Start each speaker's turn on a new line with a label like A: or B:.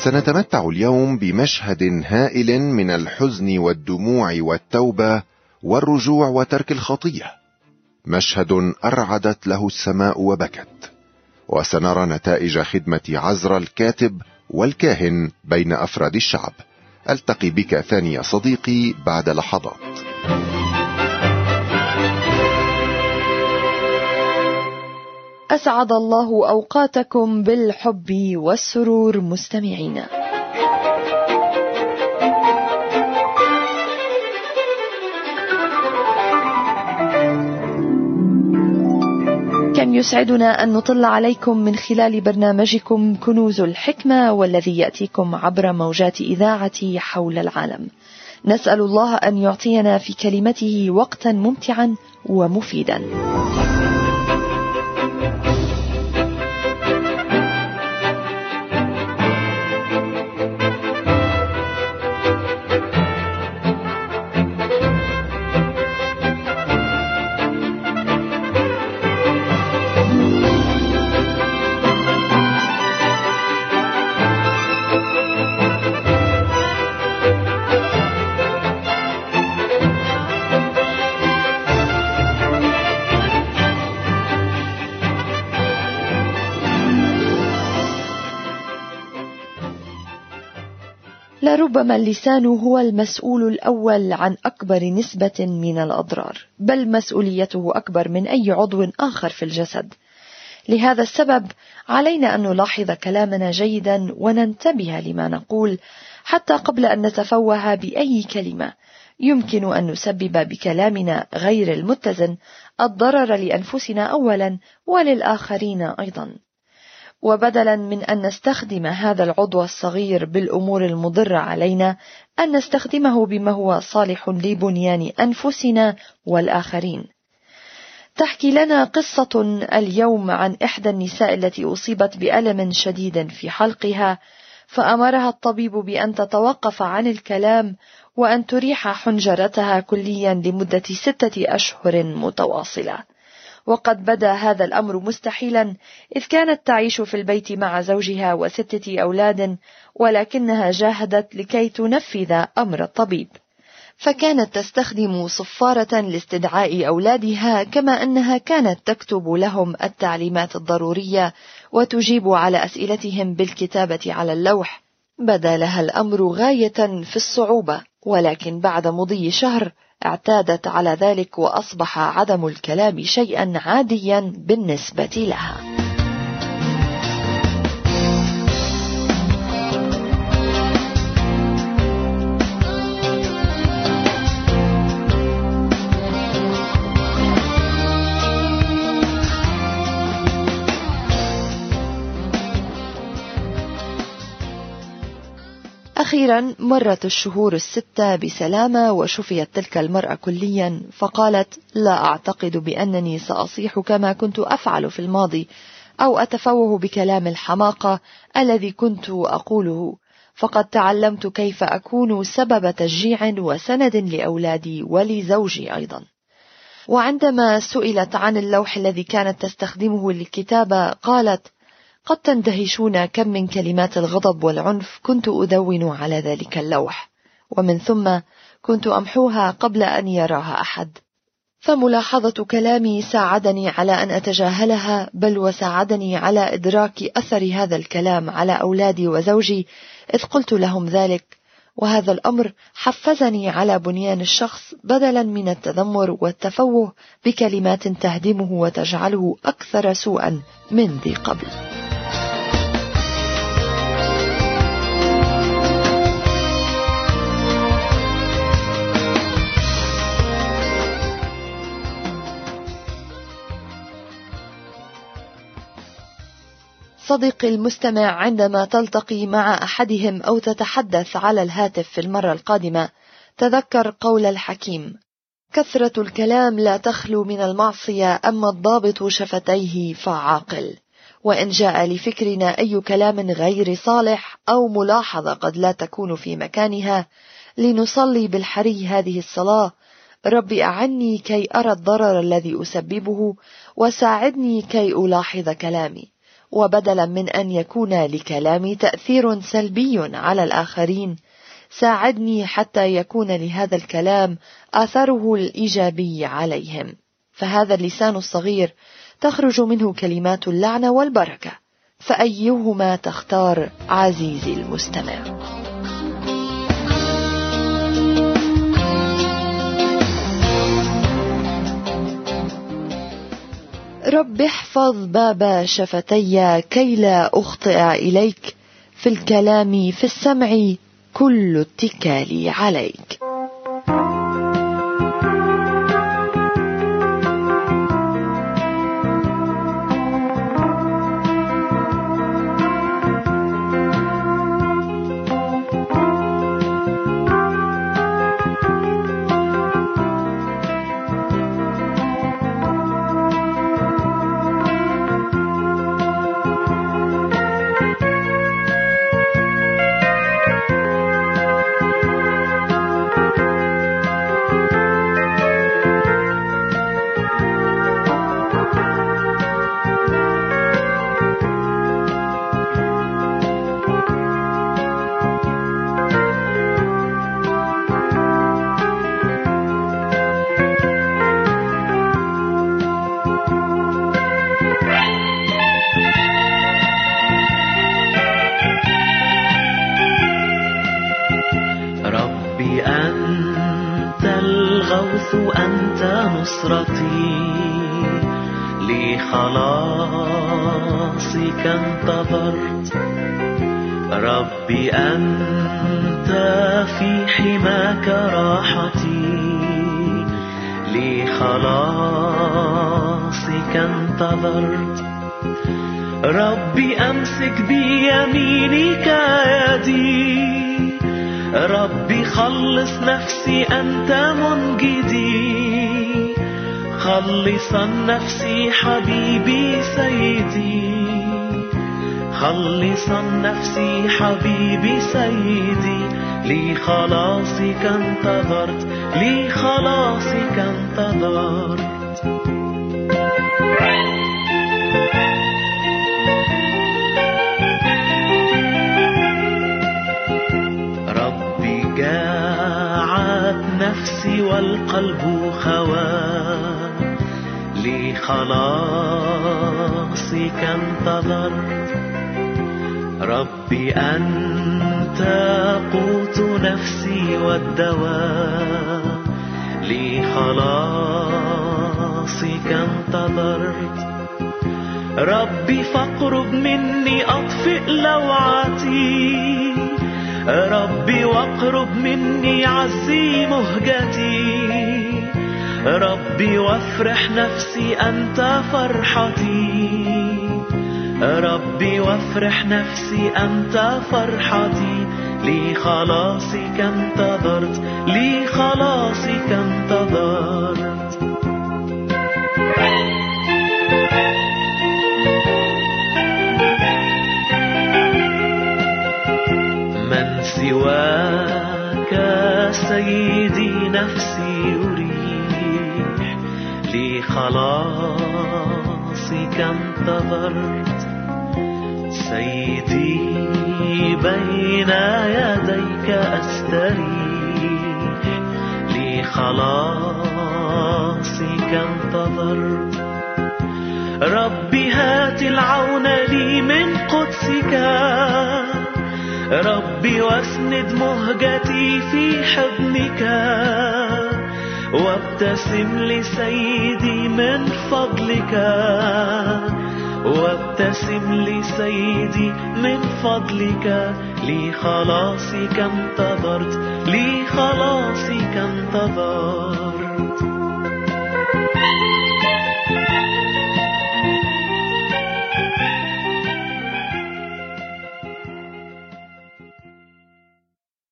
A: سنتمتع اليوم بمشهد هائل من الحزن والدموع والتوبة والرجوع وترك الخطية، مشهد أرعدت له السماء وبكت. وسنرى نتائج خدمة عزرا الكاتب والكاهن بين أفراد الشعب. ألتقي بك ثاني يا صديقي بعد لحظات.
B: أسعد الله أوقاتكم بالحب والسرور مستمعينا. كم يسعدنا أن نطل عليكم من خلال برنامجكم كنوز الحكمة، والذي يأتيكم عبر موجات إذاعة حول العالم. نسأل الله أن يعطينا في كلمته وقتا ممتعا ومفيدا. لربما اللسان هو المسؤول الأول عن أكبر نسبة من الأضرار، بل مسؤوليته أكبر من أي عضو آخر في الجسد. لهذا السبب علينا أن نلاحظ كلامنا جيدا وننتبه لما نقول، حتى قبل أن نتفوه بأي كلمة يمكن أن نسبب بكلامنا غير المتزن الضرر لأنفسنا أولا وللآخرين أيضا. وبدلا من أن نستخدم هذا العضو الصغير بالأمور المضرة علينا، أن نستخدمه بما هو صالح لبنيان أنفسنا والآخرين. تحكي لنا قصة اليوم عن إحدى النساء التي أصيبت بألم شديد في حلقها، فأمرها الطبيب بأن تتوقف عن الكلام وأن تريح حنجرتها كليا لمدة 6 أشهر متواصلة. وقد بدا هذا الأمر مستحيلا، إذ كانت تعيش في البيت مع زوجها و6 أولاد، ولكنها جاهدت لكي تنفذ أمر الطبيب، فكانت تستخدم صفارة لاستدعاء أولادها، كما أنها كانت تكتب لهم التعليمات الضرورية وتجيب على أسئلتهم بالكتابة على اللوح. بدا لها الأمر غاية في الصعوبة، ولكن بعد مضي شهر اعتادت على ذلك، وأصبح عدم الكلام شيئا عاديا بالنسبة لها. أخيرا مرت الشهور 6 بسلامة، وشفيت تلك المرأة كليا، فقالت: لا أعتقد بأنني سأصيح كما كنت أفعل في الماضي، أو أتفوه بكلام الحماقة الذي كنت أقوله، فقد تعلمت كيف أكون سبب تشجيع وسند لأولادي ولزوجي أيضا. وعندما سئلت عن اللوح الذي كانت تستخدمه للكتابة، قالت: قد تندهشون كم من كلمات الغضب والعنف كنت أدون على ذلك اللوح، ومن ثم كنت أمحوها قبل أن يراها أحد. فملاحظة كلامي ساعدني على أن أتجاهلها، بل وساعدني على إدراك أثر هذا الكلام على أولادي وزوجي، إذ قلت لهم ذلك، وهذا الأمر حفزني على بنيان الشخص بدلا من التذمر والتفوه بكلمات تهدمه وتجعله أكثر سوءا من ذي قبل. صديقي المستمع، عندما تلتقي مع أحدهم أو تتحدث على الهاتف في المرة القادمة، تذكر قول الحكيم: كثرة الكلام لا تخلو من المعصية، أما الضابط شفتيه فعاقل. وإن جاء لفكرنا أي كلام غير صالح أو ملاحظة قد لا تكون في مكانها، لنصلي بالحري هذه الصلاة: رب أعني كي أرى الضرر الذي أسببه، وساعدني كي ألاحظ كلامي، وبدلا من أن يكون لكلامي تأثير سلبي على الآخرين، ساعدني حتى يكون لهذا الكلام أثره الإيجابي عليهم. فهذا اللسان الصغير تخرج منه كلمات اللعنة والبركة، فأيهما تختار عزيزي المستمع؟ رب احفظ باب شفتي كي لا أخطئ إليك، في الكلام في السمع كل اتكالي عليك.
C: أنت نصرتي، لخلاصك انتظرت. ربي أنت في حماك راحتي، لخلاصك انتظرت. ربي أمسك بيمينك يدي، ربي خلص نفسي أنت منجدي. خلصا نفسي حبيبي سيدي، خلصا نفسي حبيبي سيدي. لخلاصك انتظرت، لخلاصك انتظرت. نفسي والقلب خوى، لخلاصك انتظرت. ربي أنت قوت نفسي والدواء، لخلاصك انتظرت. ربي فاقرب مني أطفئ لوعتي، ربي واقرب مني عزي مهجتي. ربي وافرح نفسي أنت فرحتي، ربي وافرح نفسي أنت فرحتي. لخلاصك انتظرت، لخلاصك انتظرت. من سواك سيدي نفسي أريح، لخلاصك انتظرت. سيدي بين يديك أستريح، لخلاصك انتظرت. ربي هات العون لي من قدسك، ربي واسند مهجتي في حضنك. وابتسم لسيدي من فضلك، وابتسم لسيدي من فضلك. لخلاصك انتظرت، لخلاصك انتظرت.